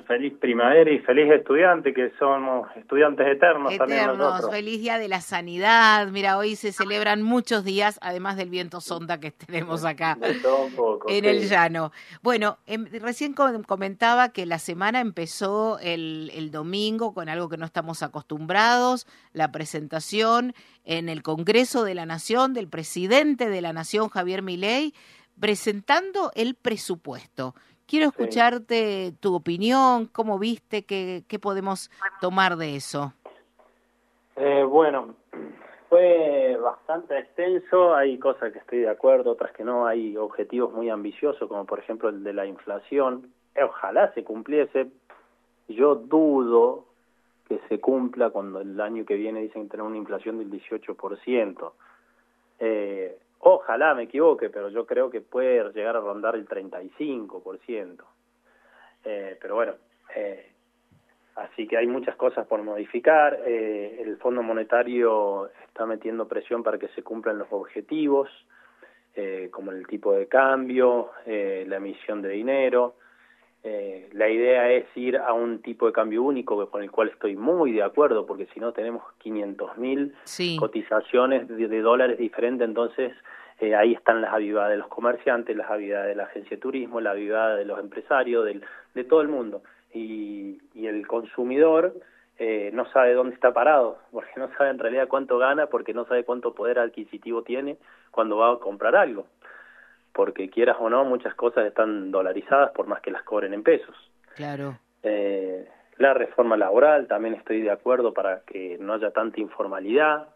Feliz primavera y feliz estudiante, que somos estudiantes eternos también Eternos, nosotros. feliz día de la sanidad. Mira, hoy se celebran muchos días, además del viento sonda que tenemos acá De todo un poco, en sí. el llano. Bueno, recién comentaba que la semana empezó el domingo con algo que no estamos acostumbrados, la presentación en el Congreso de la Nación del presidente de la Nación, Javier Milei, presentando el presupuesto. Quiero Sí. escucharte tu opinión, cómo viste, qué podemos tomar de eso. Bueno, fue bastante extenso, hay cosas que estoy de acuerdo, otras que no, hay objetivos muy ambiciosos, como por ejemplo el de la inflación. Ojalá se cumpliese, yo dudo que se cumpla cuando el año que viene dicen tener una inflación del 18%. Ojalá me equivoque, pero yo creo que puede llegar a rondar el 35%. Pero bueno, así que hay muchas cosas por modificar. El Fondo Monetario está metiendo presión para que se cumplan los objetivos, como el tipo de cambio, la emisión de dinero. La idea es ir a un tipo de cambio único con el cual estoy muy de acuerdo, porque si no tenemos 500.000 Sí. cotizaciones de dólares diferentes, entonces ahí están las avivadas de los comerciantes, las avivadas de la agencia de turismo, la avivada de los empresarios, de todo el mundo. Y el consumidor no sabe dónde está parado, porque no sabe en realidad cuánto gana, porque no sabe cuánto poder adquisitivo tiene cuando va a comprar algo. Porque quieras o no, muchas cosas están dolarizadas por más que las cobren en pesos. Claro. La reforma laboral, también estoy de acuerdo para que no haya tanta informalidad.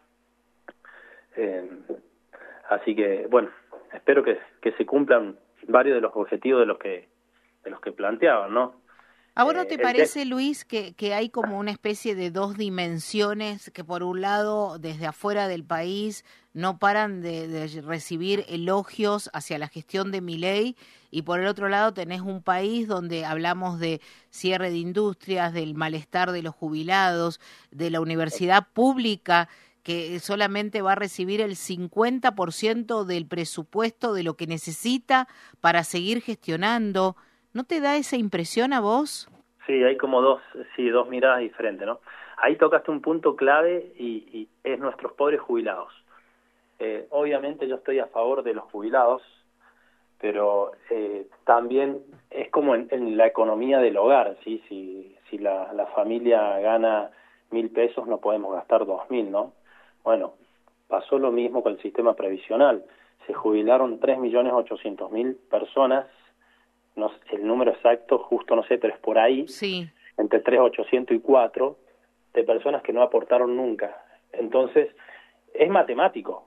Así que, bueno, espero que se cumplan varios de los objetivos de los que planteaban, ¿no? ¿A vos no te parece, Luis, que hay como una especie de dos dimensiones que por un lado desde afuera del país no paran de recibir elogios hacia la gestión de Milei y por el otro lado tenés un país donde hablamos de cierre de industrias, del malestar de los jubilados, de la universidad pública que solamente va a recibir el 50% del presupuesto de lo que necesita para seguir gestionando? ¿No te da esa impresión a vos? Sí, hay como dos miradas diferentes, ¿no? Ahí tocaste un punto clave y es nuestros pobres jubilados. Obviamente yo estoy a favor de los jubilados, pero también es como en la economía del hogar, ¿sí? Si la familia gana 1.000 pesos, no podemos gastar 2.000, ¿no? Bueno, pasó lo mismo con el sistema previsional. Se jubilaron 3.800.000 personas. No, el número exacto, justo no sé, pero es por ahí, sí, entre 3.800 y 4, de personas que no aportaron nunca. Entonces, es matemático.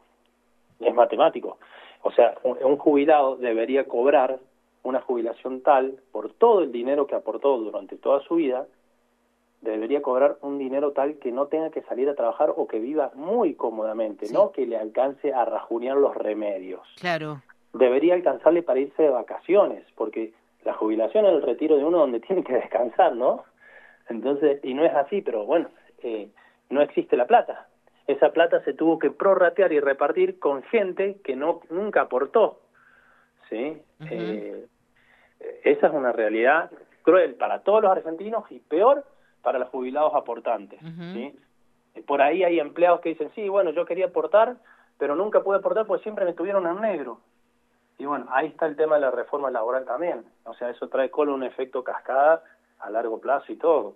O sea, un jubilado debería cobrar una jubilación tal, por todo el dinero que aportó durante toda su vida, debería cobrar un dinero tal que no tenga que salir a trabajar o que viva muy cómodamente, sí. no que le alcance a rajunear los remedios. Claro. Debería alcanzarle para irse de vacaciones, porque la jubilación es el retiro de uno donde tiene que descansar, ¿no? Entonces, y no es así, pero bueno, no existe la plata. Esa plata se tuvo que prorratear y repartir con gente que nunca aportó, ¿sí? Uh-huh. Esa es una realidad cruel para todos los argentinos y peor para los jubilados aportantes, Uh-huh. ¿sí? Por ahí hay empleados que dicen, sí, bueno, yo quería aportar, pero nunca pude aportar porque siempre me tuvieron en negro. Y bueno, ahí está el tema de la reforma laboral también. O sea, eso trae con un efecto cascada a largo plazo y todo.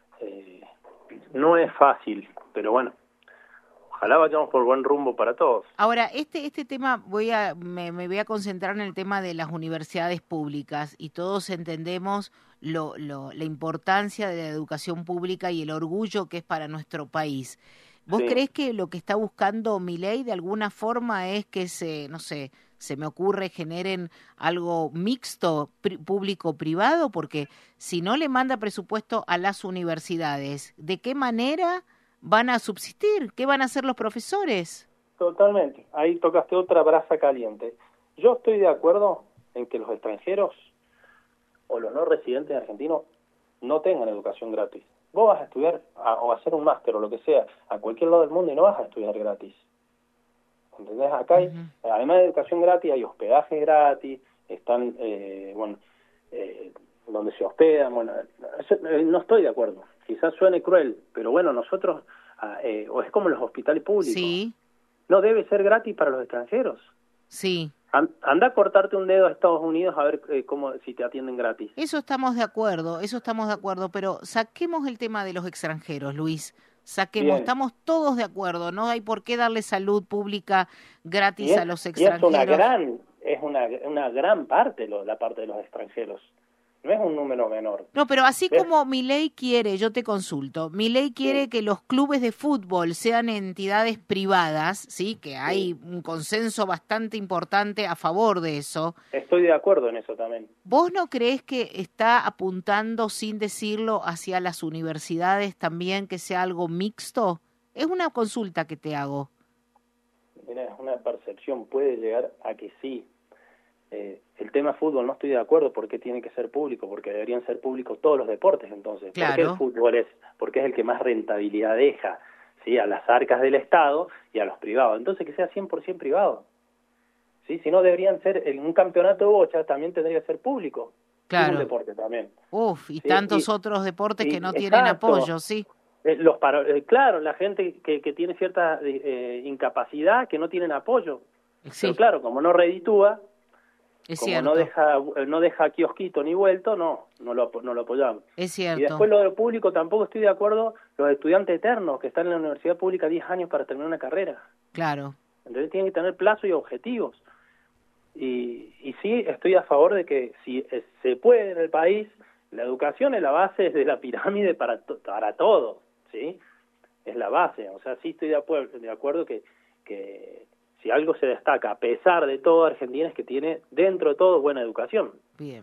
No es fácil, pero bueno, ojalá vayamos por buen rumbo para todos. Ahora, este tema me voy a concentrar en el tema de las universidades públicas y todos entendemos la importancia de la educación pública y el orgullo que es para nuestro país. ¿Vos Sí. creés que lo que está buscando Milei de alguna forma es que no sé, se me ocurre, generen algo mixto, público-privado? Porque si no le manda presupuesto a las universidades, ¿de qué manera van a subsistir? ¿Qué van a hacer los profesores? Totalmente. Ahí tocaste otra brasa caliente. Yo estoy de acuerdo en que los extranjeros o los no residentes argentinos no tengan educación gratis. Vos vas a estudiar o a hacer un máster o lo que sea a cualquier lado del mundo y no vas a estudiar gratis. ¿Entendés? Acá hay, además de educación gratis, hay hospedaje gratis, están, donde se hospedan. Bueno, no estoy de acuerdo. Quizás suene cruel, pero bueno, nosotros, o es como los hospitales públicos. Sí. No debe ser gratis para los extranjeros. Sí. Anda a cortarte un dedo a Estados Unidos a ver si te atienden gratis. Eso estamos de acuerdo, pero saquemos el tema de los extranjeros, Luis. Saquemos, Bien. estamos todos de acuerdo, no hay por qué darle salud pública gratis a los extranjeros. Y es una gran parte la parte de los extranjeros. No es un número menor. No, pero así como Milei quiere, yo te consulto, Milei quiere que los clubes de fútbol sean entidades privadas, ¿sí? Que hay un consenso bastante importante a favor de eso. Estoy de acuerdo en eso también. ¿Vos no creés que está apuntando, sin decirlo, hacia las universidades también, que sea algo mixto? Es una consulta que te hago. Mira, es una percepción, puede llegar a que sí. El tema fútbol no estoy de acuerdo porque tiene que ser público, porque deberían ser públicos todos los deportes entonces. Claro. ¿Por qué el fútbol porque es el que más rentabilidad deja, ¿sí? A las arcas del Estado y a los privados? Entonces que sea 100% privado. ¿Sí? Si no, deberían ser, un campeonato de bocha también tendría que ser público. Claro. Es un deporte también. Y ¿sí? Tantos otros deportes que no tienen apoyo, ¿sí? Claro, la gente que tiene cierta incapacidad, que no tienen apoyo. Sí. Pero claro, como no reditúa, es como cierto. no deja kiosquito ni vuelto, no lo apoyamos. Es cierto. Y después lo de público tampoco estoy de acuerdo, los estudiantes eternos que están en la universidad pública 10 años para terminar una carrera. Claro. Entonces tienen que tener plazo y objetivos. Y sí, estoy a favor de que si se puede en el país, la educación es la base de la pirámide para todo, ¿sí? Es la base, o sea, sí estoy de acuerdo que si algo se destaca, a pesar de todo, Argentina es que tiene, dentro de todo, buena educación. Bien.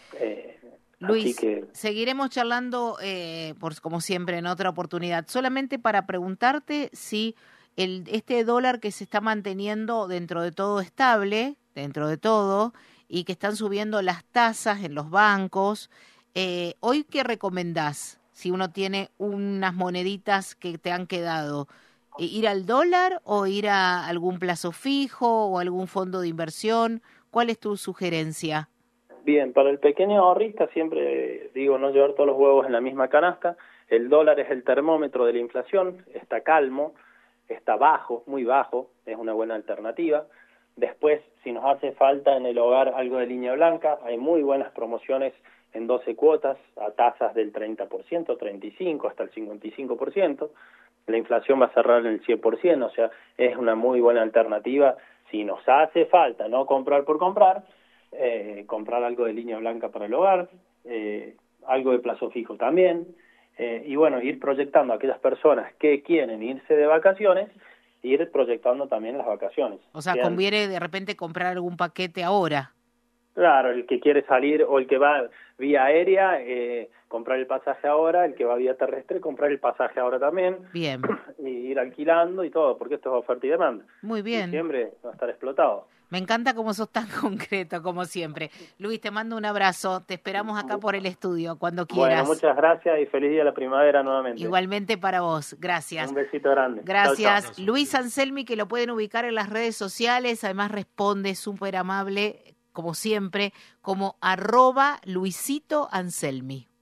Luis, así que seguiremos charlando, como siempre, en otra oportunidad. Solamente para preguntarte si este dólar que se está manteniendo dentro de todo estable, dentro de todo, y que están subiendo las tasas en los bancos, ¿hoy qué recomendás? Si uno tiene unas moneditas que te han quedado, ¿ir al dólar o ir a algún plazo fijo o algún fondo de inversión? ¿Cuál es tu sugerencia? Bien, para el pequeño ahorrista siempre digo no llevar todos los huevos en la misma canasta. El dólar es el termómetro de la inflación, está calmo, está bajo, muy bajo, es una buena alternativa. Después, si nos hace falta en el hogar algo de línea blanca, hay muy buenas promociones en 12 cuotas a tasas del 30%, 35%, hasta el 55%. La inflación va a cerrar en el 100%, o sea, es una muy buena alternativa. Si nos hace falta no comprar por comprar, comprar algo de línea blanca para el hogar, algo de plazo fijo también, y bueno, ir proyectando a aquellas personas que quieren irse de vacaciones, ir proyectando también las vacaciones. O sea, conviene de repente comprar algún paquete ahora. Claro, el que quiere salir o el que va vía aérea, comprar el pasaje ahora, el que va vía terrestre, comprar el pasaje ahora también. Bien. Y ir alquilando y todo, porque esto es oferta y demanda. Muy bien. Diciembre va a estar explotado. Me encanta cómo sos tan concreto, como siempre. Luis, te mando un abrazo. Te esperamos acá por el estudio, cuando quieras. Bueno, muchas gracias y feliz día de la primavera nuevamente. Igualmente para vos. Gracias. Un besito grande. Gracias. Chau, chau. Luis Anselmi, que lo pueden ubicar en las redes sociales. Además responde súper amable, como siempre, como @Luisito Anselmi.